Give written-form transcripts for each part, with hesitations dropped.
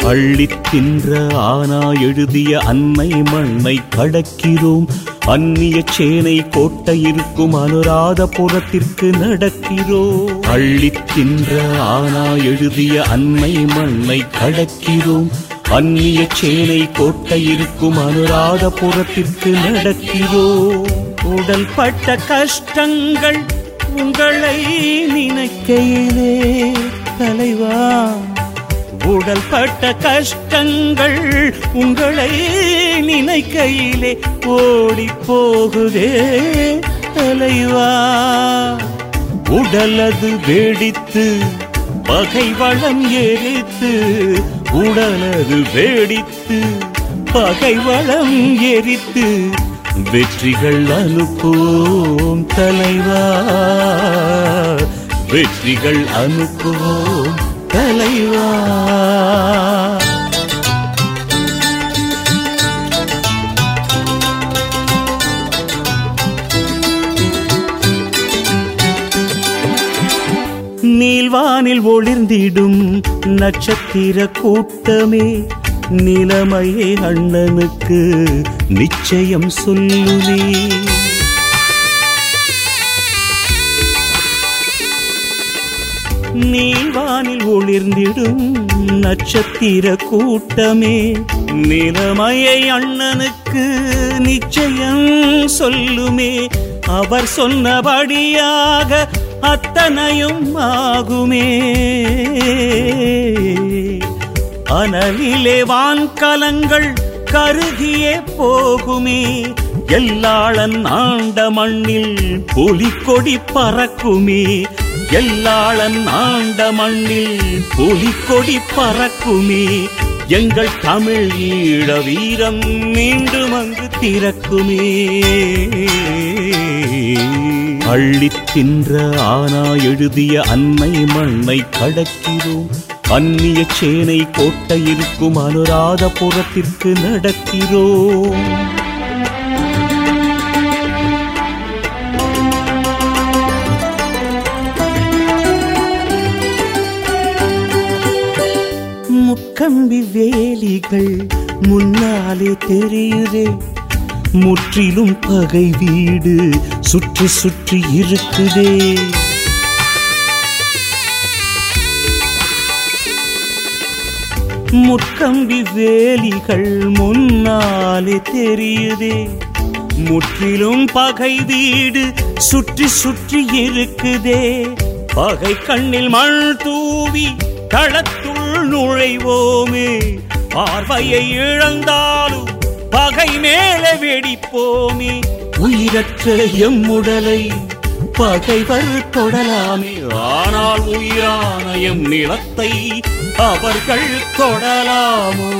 அள்ளித் தின்ற ஆனா எழுதிய அன்னை மண்ணை கடக்கிறோம். அந்நிய சேனை கோட்டை இருக்கும் அனுராதபுரத்திற்கு நடக்கிறோம். அள்ளித் தின்ற ஆனா எழுதிய அன்னை மண்ணை கடக்கிறோம். அந்நிய சேனை கோட்டை இருக்கும் அனுராதபுரத்திற்கு நடக்கிறோம். உடல் பட்ட கஷ்டங்கள் உங்களை நினைக்கையிலே தலைவா, உடல் பட்ட கஷ்டங்கள் உங்களை நினைக்கையிலே ஓடி போகுதே தலைவா. உடலது வெடித்து பகை வளம் எரித்து, உடலது வெடித்து பகை வளம் எரித்து வெற்றிகள் அனுப்புவோம் தலைவா, வெற்றிகள் அனுப்புவோம் தலைவா. நீல்வானில் ஒளிர்ந்திடும் நட்சத்திர கூட்டமே, நிலைமையை அண்ணனுக்கு நிச்சயம் சொல்லுவே. நீல்வானில் ஒளிர்ந்திடும் நட்சத்திர கூட்டமே, நிலைமையை அண்ணனுக்கு நிச்சயம் சொல்லுமே. அவர் சொன்னபடியாக அத்தனையும் ஆகுமே. அனலிலே வான்கலங்கள் கருகியே போகுமே. எல்லாளன் ஆண்ட மண்ணில் புலிக்கொடி பறக்குமே. எல்லாளன் ஆண்ட மண்ணில் புலிக்கொடி பறக்குமே. எங்கள் தமிழ் ஈழ வீரம் மீண்டும் அங்கு திறக்குமே. அள்ளித் தின்ற ஆனா எழுதிய அன்னை மண்ணை கடக்கிறோம். அந்நிய சேனை கோட்டை இருக்கும் அனுராதபுரத்திற்கு நடக்கிறோம். முக்கம்பி வேலிகள் முன்னாலே தெரியுதே, முற்றிலும் பகை வீடு சுற்றி சுற்றி இருக்குதே. முற்கம்பி வேலிகள் முன்னாலே தெரியுதே, முற்றிலும் பகை வீடு சுற்றி சுற்றி இருக்குதே. பகை கண்ணில் மண் தூவி களத்துள் நுழைவோமே. பார்வையை இழந்தாலும் பகை மேலே வெடிப்போமே. உயிரற்ற எம்முடலை பகைவர் தொடலாமே. ஆனால் உயிரான எம் நிலத்தை அவர்கள் தொடலாமோ.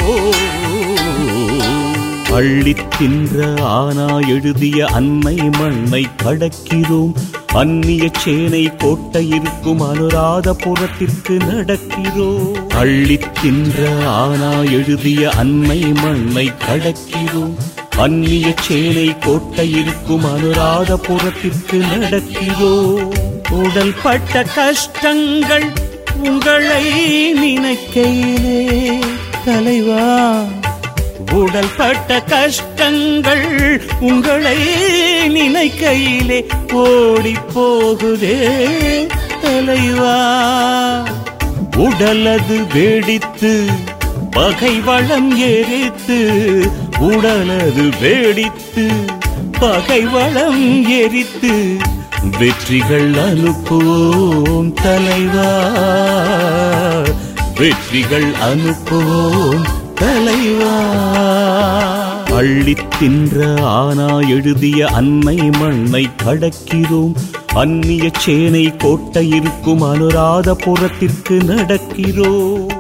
அள்ளித் தின்ற ஆனா எழுதிய அன்னை மண்ணை கடக்கிறோம். அந்நிய சேனை கோட்டை இருக்கும் அனுராதபுரத்திற்கு நடக்கிறோம். அள்ளித் தின்ற ஆனா எழுதிய அன்னை மண்ணை கடக்கிறோம். அந்நிய சேனை கோட்டை இருக்கும் அனுராதபுரத்திற்கு நடக்கிறோம். உடல் பட்ட கஷ்டங்கள் உங்களை நினைக்கையிலே தலைவா, உடல் பட்ட கஷ்டங்கள் உங்களை நினைக்கையிலே ஓடி போகுதே தலைவா. உடலது வெடித்து பகை வளம் எரித்து, உடலது வெடித்து பகை வளம் எரித்து வெற்றிகள் அனுப்புவோம் தலைவா, வெற்றிகள் அனுப்புவோம் தலைவா. அள்ளித் தின்ற ஆனா எழுதிய அன்னை மண்ணை கடக்கிறோம். அந்நிய சேனை கோட்டை இருக்கும் அனுராதபுரத்திற்கு நடக்கிறோம்.